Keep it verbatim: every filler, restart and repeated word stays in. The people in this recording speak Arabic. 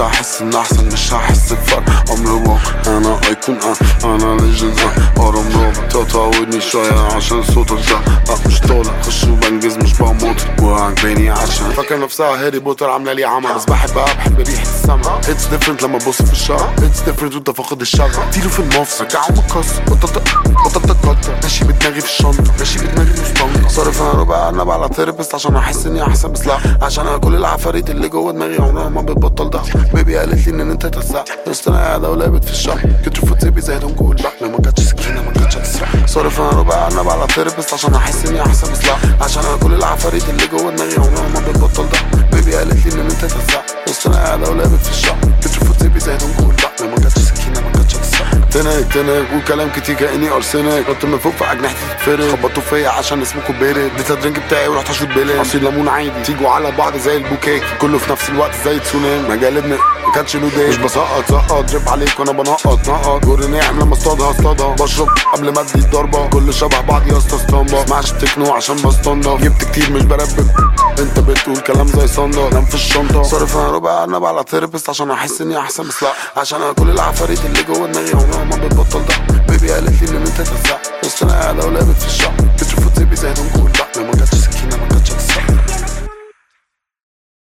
هحس ان احسن مش هحس بفرق عمري بكره انا ايكون انا انا ليجند هرم رابع تقطعوني شوية عشان صوتك ده أه مش طالع خش وبنجز مش بموت وعجباني عشان فاكر نفسها هاري بوتر عاملة لي عمى بس بحبها بحب ريحة السما اتس ديفرنت لما تبص في الشارع اتس ديفرنت وانت فاقد الشغف تيرو في المفصل رجعوا مكسر بطلت بطلت اتكتر ماشي بدماغي في الشنطة ماشي بدماغي مستنطة صارف انا ربع ارنب على ثيرابيست عشان احس اني احسن بس لا عشان انا كل العفاريت اللي جوه دماغي عمرها ما بتبطل ده بيبي قالت لي ان انت تسع بس انا قاعدة ولابت في الشقة كتر فوتسيبي زي دون جول بقى ما كانتش سكينة ما كانتش هتسرق صارف انا ربع ارنب على ثيرابيست عشان احس اني احسن بس لا عشان انا كل العفاريت اللي جوه دماغي عمرها ما بتبطل ده بيبي قالت لي ان انت تسع بس انا قاعدة ولابت في الشقة كتر فوتسيبي زي دون جول بقى ما كانتش سكينة ما كانتش هتسرق تنك تنك وكلام كتير كأني أرسنك كنت من فوق في أجنحتي تتفرق خبطوا فيا عشان اسمكوا بارد اديت الدرينك بتاعي ورحت اشوط بلاد عصير ليمون عادي تيجوا على بعض زي البوكيك كله في نفس الوقت زي تسونامي مجال ابن ما كانش له داي مش بسقط سقط دريب عليك وانا بنقط نقط جور ناعم لما اصطادها اصطادها بشرب قبل ما ادي الضربه كل شبه بعض يا اسطى اسطمبه اسمعش التكنو عشان بستنضف جبت كتير مش بربب انت بتقول كلام زي صندة نام في الشنطه صارف انا ربع ارنب على ثيرابيست عشان احس اني احسن بس لا عشان انا كل العفاريت اللي جوه دماغي عمرها ما بتبطل ده بيبي قالت لي ان انت تسع بس انا قاعده ولابت في الشقه كتر فوتسيبي زي دون جول بقى ما كانتش سكينه ما كانتش هتسرق